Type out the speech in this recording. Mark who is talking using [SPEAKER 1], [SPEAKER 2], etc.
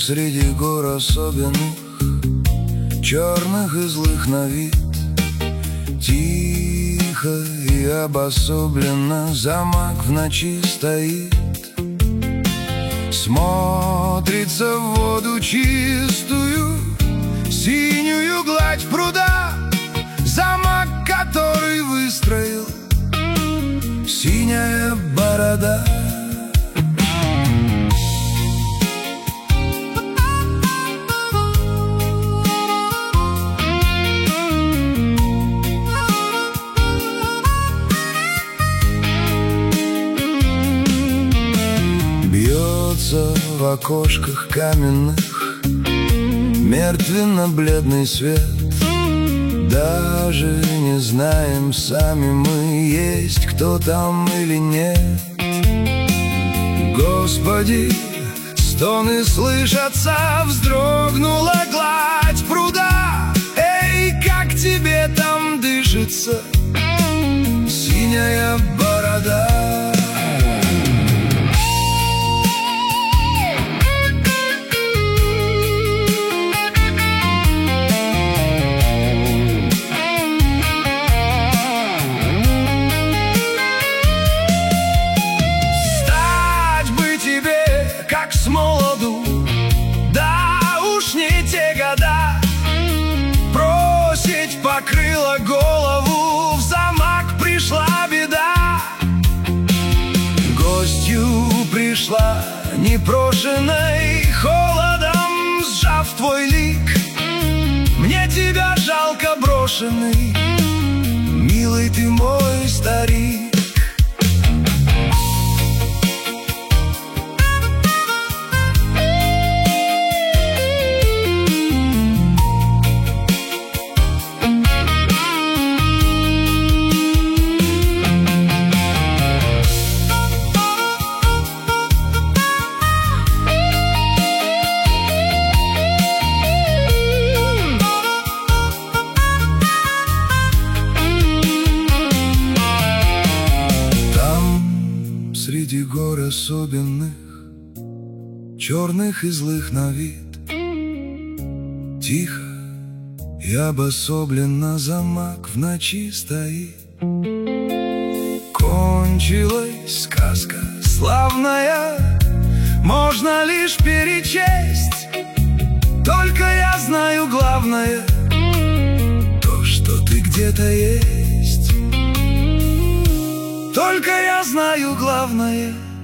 [SPEAKER 1] среди гор особенных, черных и злых на вид, тихо и обособленно замок в ночи стоит. Смотрится в воду чистую, синюю гладь пруда, замок, который выстроил синяя борода. Бьется в окошках каменных мертвенно-бледный свет. Даже не знаем сами мы, есть кто там или нет. Господи, стоны слышатся, вздрогнула гладь пруда. Эй, как тебе там дышится, синяя борода? С молоду, да уж не те года, бросить покрыло голову, в замок пришла беда. Гостью пришла непрошенной, холодом сжав твой лик. Мне тебя жалко брошенный, милый ты мой старик. Среди гор особенных, черных и злых на вид, тихо и обособленно замок в ночи стоит. Кончилась сказка славная, можно лишь перечесть. Только я знаю главное, то, что ты где-то есть. Только я знаю главное,